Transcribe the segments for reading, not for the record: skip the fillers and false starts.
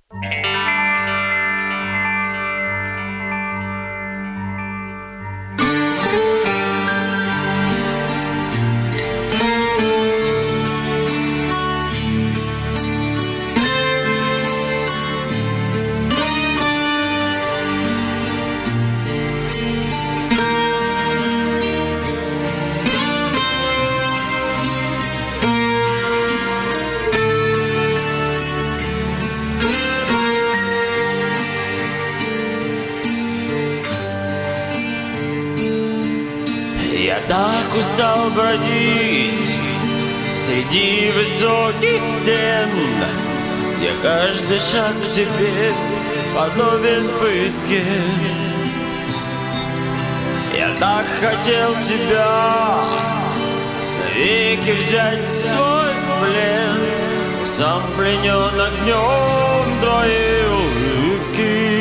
Я так устал бродить среди высоких стен, где каждый шаг к тебе подобен пытке. Я так хотел тебя навеки взять в свой плен, сам пленен огнем твоей улыбки,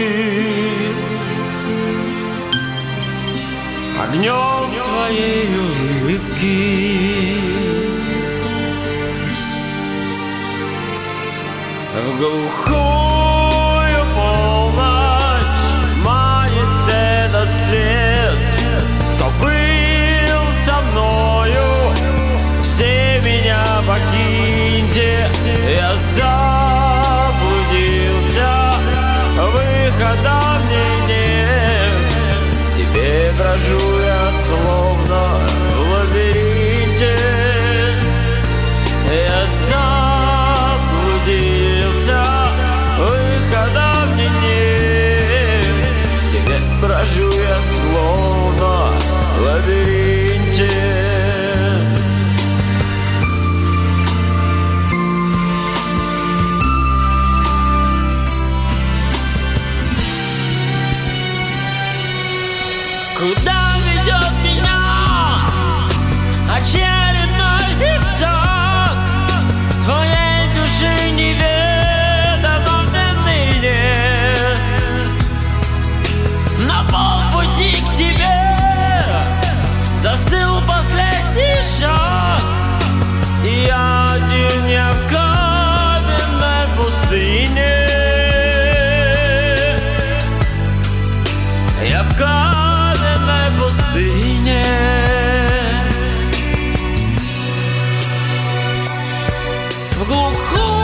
огнем твоей улыбки. В глухую полночь манит этот свет. Кто был со мною, все меня покиньте. Я заблудился, выхода мне нет. Тебе брожу я словно в лабиринте. Я заблудился, выхода мне нет. Тебе брожу я словно в лабиринте. Куда ведет меня очередной зигзаг твоей души неведомо ныне? На полпути к тебе застыл последний шаг, и я один, я в каменной пустыне. Я в каменной пустыне. В глухую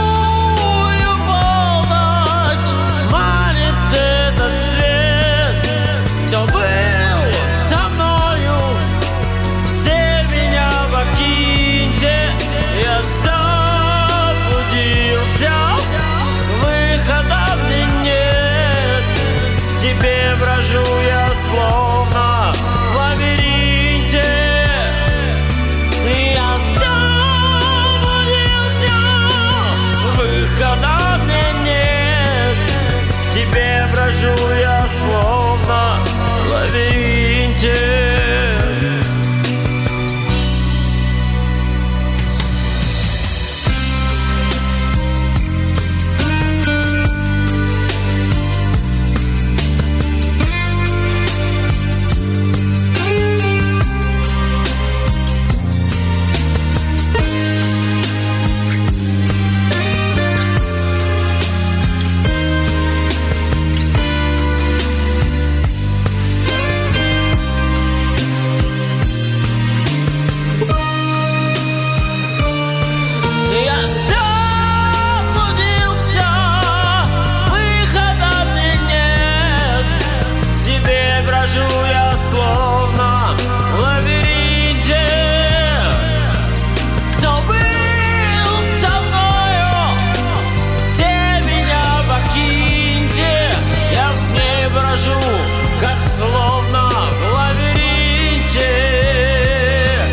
полночь манит этот свет. Кто был со мною, все меня покиньте. Я заблудился, выхода мне нет. Тебе брожу я словно в лабиринте. Я заблудился, выхода мне нет. Тебе брожу я словно в лабиринте.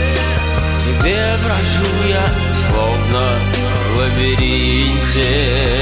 Брожу я словно в лабиринте.